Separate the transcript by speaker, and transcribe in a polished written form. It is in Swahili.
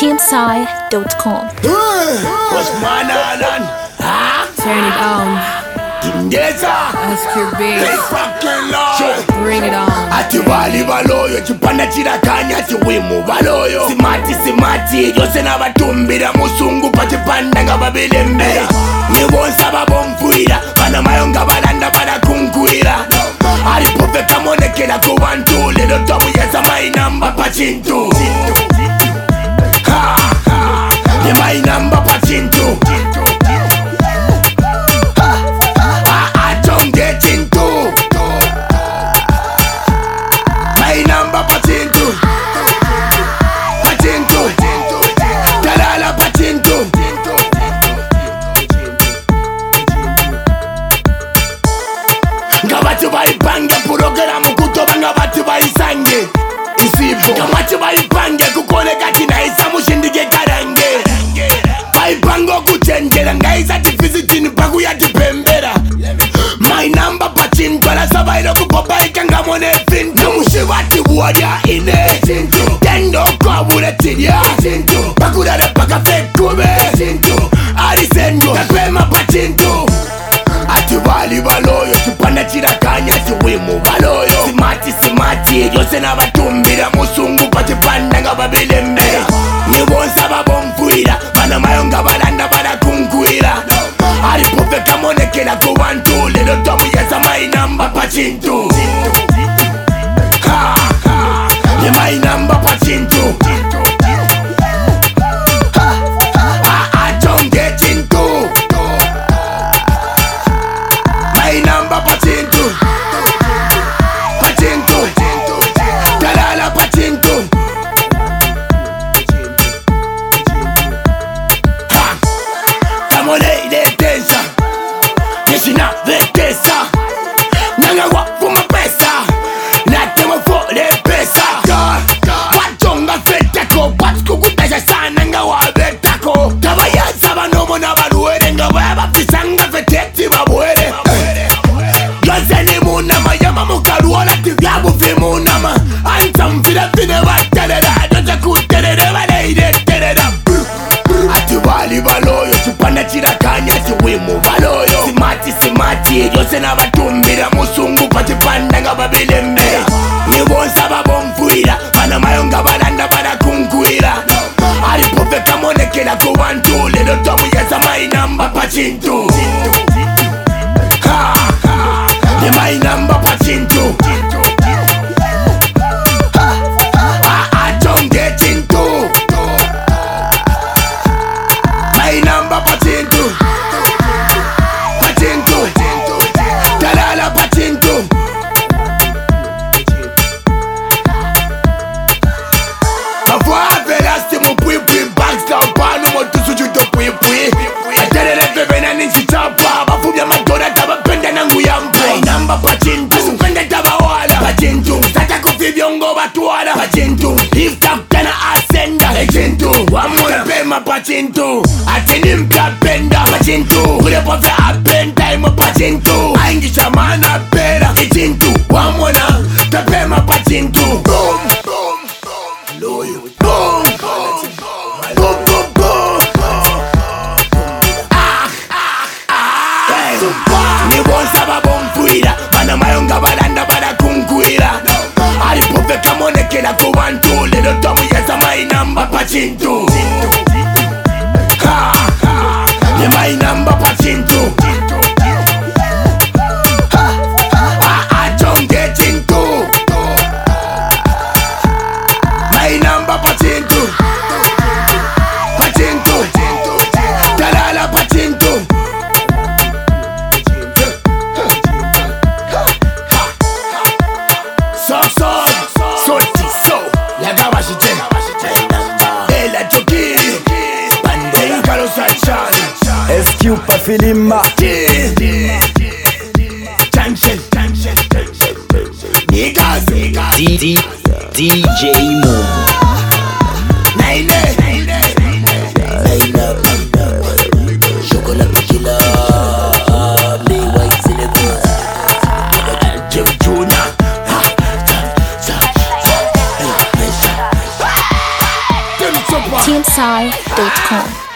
Speaker 1: teamsci.com.
Speaker 2: What's my nan?
Speaker 3: Turn it on.
Speaker 2: SQB.
Speaker 3: Hey,
Speaker 2: fucking Lord.
Speaker 3: Bring it on.
Speaker 2: Ati wali baloyo chipanda chirakanya ati wimu baloyo simati yose nabatumbira musungu patipanda nga babilembera nibonsa babomfuira bana mayonga balanda balakunkwira alipofeka monekera ku bantu lero twamuyeza mainamba pachintu ye mainamba pachintu atonge chintu mainamba pachintu pachintu talala pachintu ngabati baipange purogeramu kutoba ngabati baisange isipo ngabati baipange kukoleka tinaisa mushindige karange baipango kuchenjera ngaisa tifizitini paku yatipembera mainamba pachintu alasabailo kupobaika ngamone fintu mushivati buwaja ine tendo kwabule tidya pakurare pakafekube arisendo pepema pachintu ati bali baloyo chipanda chirakanya chiwimu baloyo simati yose nabatumbira musungu pachipanda nga babilembera nibonsa babomfuira bana mayonga balanda balakunkwira alipofeka monekera ku bantu lero twamuyeza mainamba pachintu ye mainamba pachintu atonge chintu mainamba pachintu pachintu talala pachintu kamole iletesa yeshina vetesa nangawa fuma pesa natema fole pesa watonga fetako watikukutasha sana ngawa vetako tabayaza banomo nabaluere ngawa bafisanga veteti babwere Gazeni munama yama mukaruola tivyabu vimunama Anta mfila vine vaterera Doja kuterere valeide terera Ati wali baloyo chipanda chirakanya chiwimu baloyo simati yose nabatumbira musungu pachipanda nga babilembera nibonsa babomfuira bana mayonga balanda balakunkwira alipofeka monekera ku bantu lero twamuyeza mainamba pachintu ye mainamba pachintu atonge chintu mainamba pachintu pachintu talala pachintu avoavelasti mupwipwi bakstapanu motusujuto pwipwi aterere vevena ninchitapa bafubya madora tabapenda nangu yampo mainamba pachintu asukwende tabawala pachintu sata kufivyongo batwala pachintu iftakutana asenda echintu wamulapema pachintu atini mpyapenda pachintu kulepofe apenda imo pachintu aingisha mana pera echintu wamona tapema pachintu boom loyo boom boom boom boom nibonsa babomfuira bana mayonga balanda balakunkwira alipofeka monekera ku bantu lero twamuyeza mainamba pachintu ye mainamba pachintu atonge chintu mainamba pachintu pachintu talala pachintu
Speaker 4: SQ pa filima DJ Mo
Speaker 2: Chocolate killer me white in the Junior
Speaker 1: Team Dancehall.com.